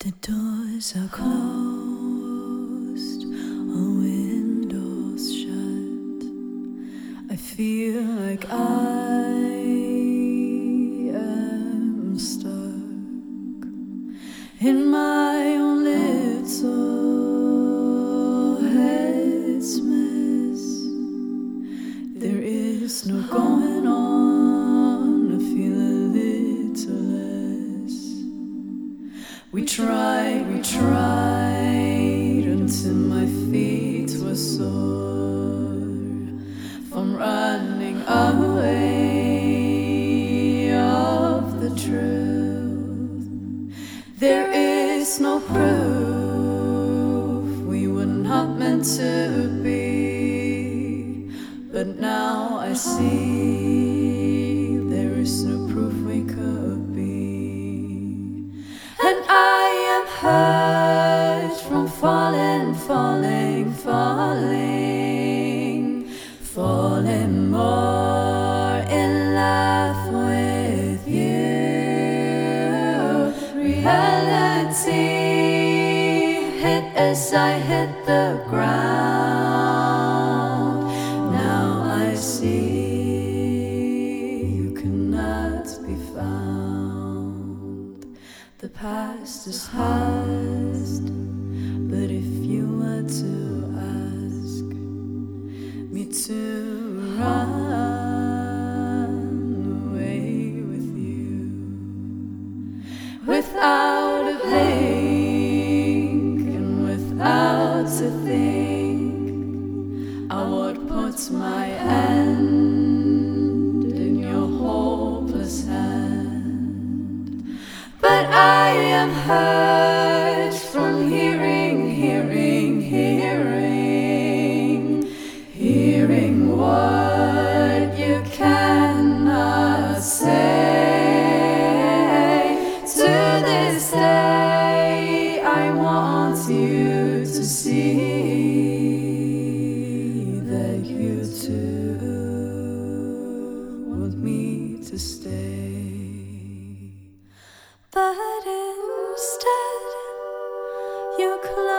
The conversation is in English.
The doors are closed, all windows shut. I feel like I am stuck in my own little head's mess. There is no going on, I feel a little less. We tried until my feet were sore from running away of the truth. There is no proof we were not meant to be, but now I see there is no proof we could be. And I am hurt from falling more in love with you. Reality hit as I hit the ground. Now I see you cannot be found. The past is past, but if you were to ask me to run away with you, without a blink and without a think, I would put my end in your hopeless hand. But I am hurt from hearing what you cannot say. To this day, I want you to see that you too want me to stay. But instead, you close